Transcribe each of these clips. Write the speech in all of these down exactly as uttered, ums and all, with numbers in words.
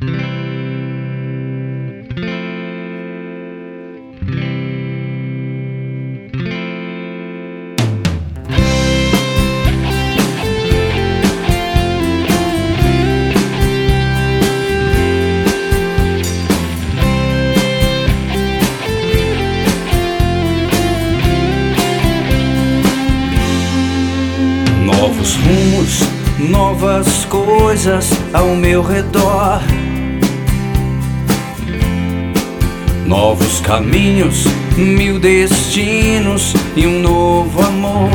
Novos rumos, novas coisas ao meu redor. Novos caminhos, mil destinos e um novo amor.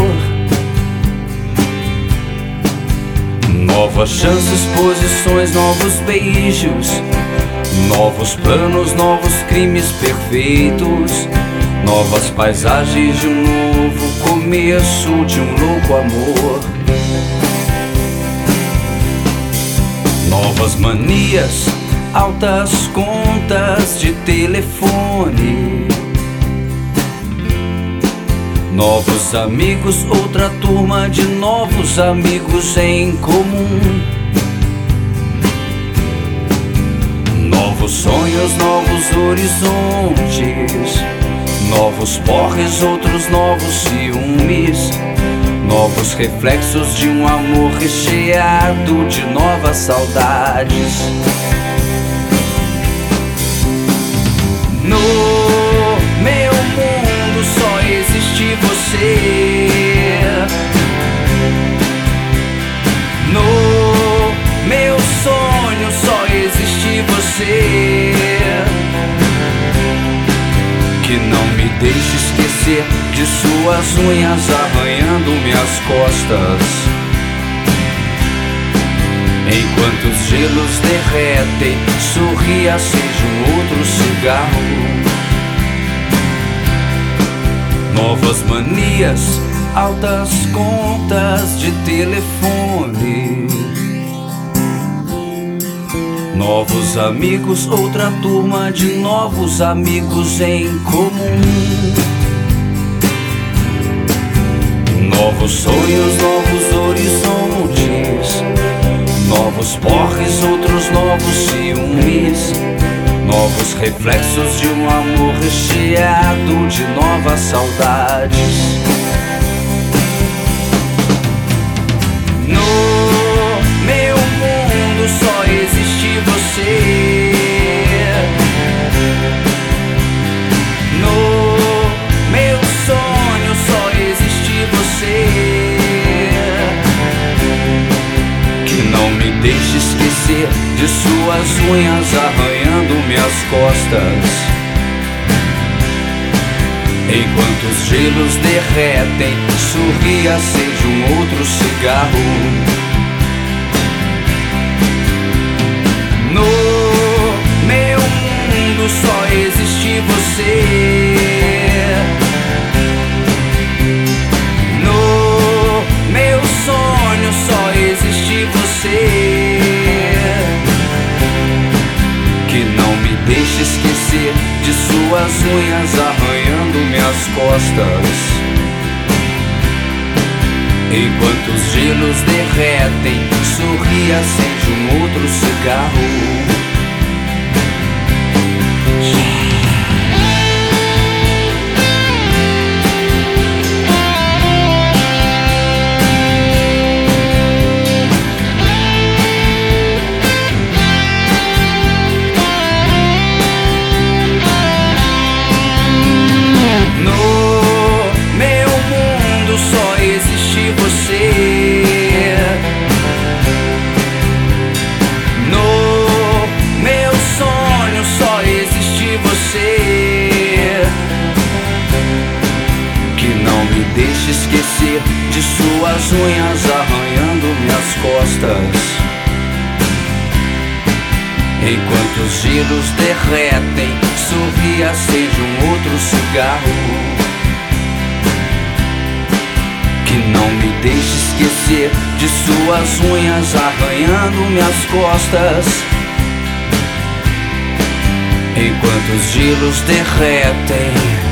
Novas chances, posições, novos beijos. Novos planos, novos crimes perfeitos. Novas paisagens de um novo começo, de um louco amor. Novas manias, altas contas de telefone. Novos amigos, outra turma de novos amigos em comum. Novos sonhos, novos horizontes. Novos porres, outros novos ciúmes. Novos reflexos de um amor recheado de novas saudades. No meu mundo só existe você. No meu sonho só existe você. Que não me deixe esquecer de suas unhas arranhando minhas costas. Enquanto os gelos derretem, sorria, acende um outro cigarro. Novas manias, altas contas de telefone. Novos amigos, outra turma de novos amigos em comum. Novos sonhos, novos horizontes. Novos porres, outros novos ciúmes. Novos reflexos de um amor recheado de novas saudades. No meu mundo só existe você. No meu sonho só existe você. Que não me deixe esquecer de suas unhas arranhando minhas costas. Enquanto os gelos derretem, sorria, acende um outro cigarro. No meu mundo só existe você. No meu sonho só existe você. Que não me deixe esquecer de suas unhas arranhando minhas costas. Enquanto os gelos derretem, sorria, acende um outro cigarro. Deixe esquecer de suas unhas arranhando minhas costas. Enquanto os gelos derretem, sorria, acende um outro cigarro. Que não me deixe esquecer de suas unhas arranhando minhas costas. Enquanto os gelos derretem,